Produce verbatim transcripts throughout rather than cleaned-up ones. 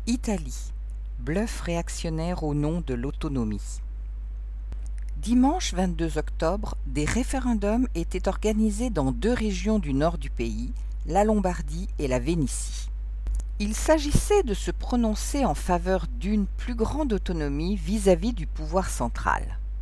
Italie. Bluff réactionnaire au nom de l'autonomie. Dimanche vingt-deux octobre, des référendums étaient organisés dans deux régions du nord du pays, la Lombardie et la Vénétie. Il s'agissait de se prononcer en faveur d'une plus grande autonomie vis-à-vis du pouvoir central.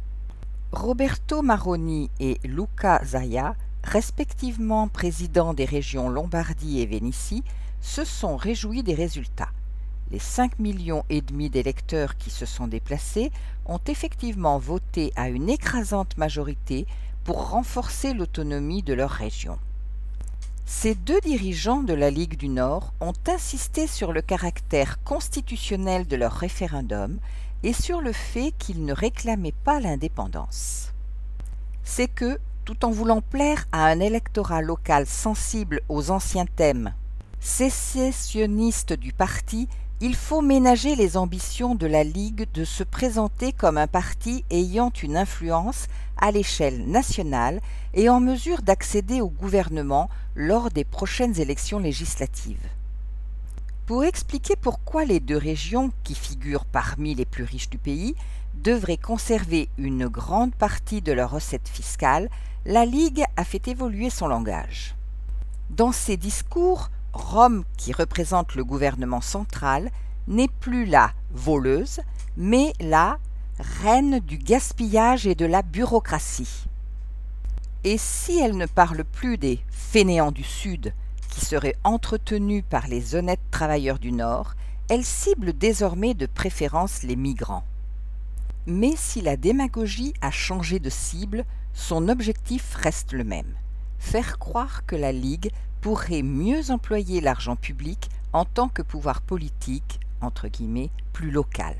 Roberto Maroni et Luca Zaia, respectivement présidents des régions Lombardie et Vénétie, se sont réjouis des résultats. Les cinq millions et demi d'électeurs qui se sont déplacés ont effectivement voté à une écrasante majorité pour renforcer l'autonomie de leur région. Ces deux dirigeants de la Ligue du Nord ont insisté sur le caractère constitutionnel de leur référendum et sur le fait qu'ils ne réclamaient pas l'indépendance. C'est que, tout en voulant plaire à un électorat local sensible aux anciens thèmes sécessionnistes du parti, il faut ménager les ambitions de la Ligue de se présenter comme un parti ayant une influence à l'échelle nationale et en mesure d'accéder au gouvernement lors des prochaines élections législatives. Pour expliquer pourquoi les deux régions, qui figurent parmi les plus riches du pays, devraient conserver une grande partie de leurs recettes fiscales, la Ligue a fait évoluer son langage. Dans ses discours, Rome, qui représente le gouvernement central, n'est plus la voleuse, mais la reine du gaspillage et de la bureaucratie. Et si elle ne parle plus des fainéants du Sud, qui seraient entretenus par les honnêtes travailleurs du Nord, elle cible désormais de préférence les migrants. Mais si la démagogie a changé de cible, son objectif reste le même: faire croire que la Ligue pourrait mieux employer l'argent public en tant que pouvoir politique, entre guillemets, plus local.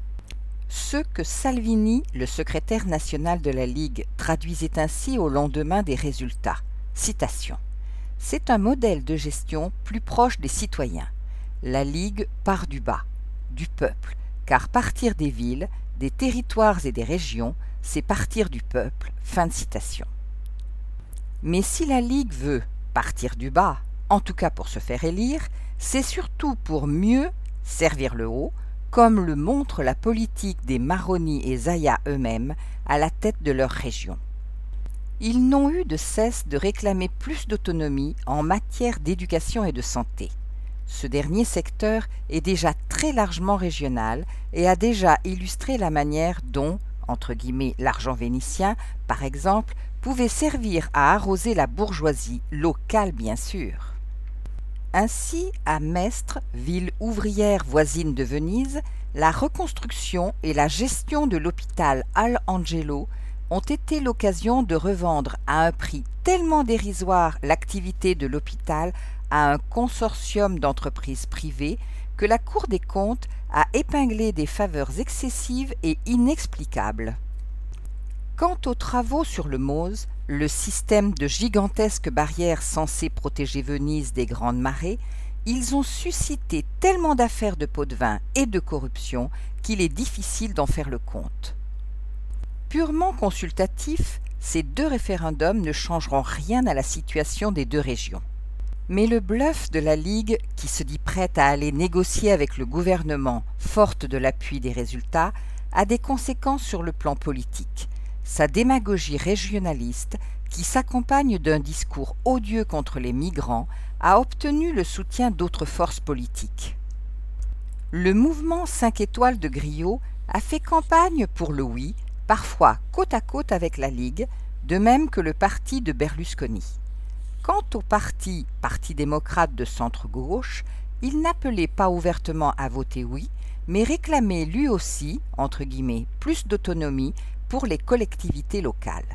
Ce que Salvini, le secrétaire national de la Ligue, traduisait ainsi au lendemain des résultats. Citation. « C'est un modèle de gestion plus proche des citoyens. La Ligue part du bas, du peuple, car partir des villes, des territoires et des régions, c'est partir du peuple. » Fin de citation. Mais si la Ligue veut partir du bas, en tout cas pour se faire élire, c'est surtout pour mieux servir le haut, comme le montre la politique des Maroni et Zaia eux-mêmes à la tête de leur région. Ils n'ont eu de cesse de réclamer plus d'autonomie en matière d'éducation et de santé. Ce dernier secteur est déjà très largement régional et a déjà illustré la manière dont, entre guillemets, l'argent vénitien, par exemple, pouvait servir à arroser la bourgeoisie, locale bien sûr. Ainsi, à Mestre, ville ouvrière voisine de Venise, la reconstruction et la gestion de l'hôpital Al Angelo ont été l'occasion de revendre à un prix tellement dérisoire l'activité de l'hôpital à un consortium d'entreprises privées que la Cour des comptes a épinglé des faveurs excessives et inexplicables. Quant aux travaux sur le Mose, le système de gigantesques barrières censées protéger Venise des grandes marées, ils ont suscité tellement d'affaires de pots de vin et de corruption qu'il est difficile d'en faire le compte. Purement consultatifs, ces deux référendums ne changeront rien à la situation des deux régions. Mais le bluff de la Ligue, qui se dit prête à aller négocier avec le gouvernement, forte de l'appui des résultats, a des conséquences sur le plan politique. Sa démagogie régionaliste, qui s'accompagne d'un discours odieux contre les migrants, a obtenu le soutien d'autres forces politiques. Le mouvement cinq étoiles de Grillo a fait campagne pour le oui, parfois côte à côte avec la Ligue, de même que le parti de Berlusconi. Quant au parti, Parti démocrate de centre-gauche, il n'appelait pas ouvertement à voter oui, mais réclamait lui aussi, entre guillemets, plus d'autonomie pour les collectivités locales.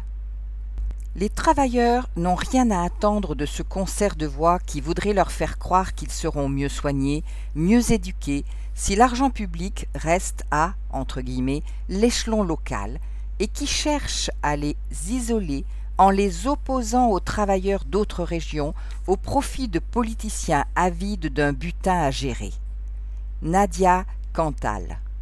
Les travailleurs n'ont rien à attendre de ce concert de voix qui voudrait leur faire croire qu'ils seront mieux soignés, mieux éduqués, si l'argent public reste à, entre guillemets, l'échelon local, et qui cherche à les isoler en les opposant aux travailleurs d'autres régions au profit de politiciens avides d'un butin à gérer. Nadia Cantal.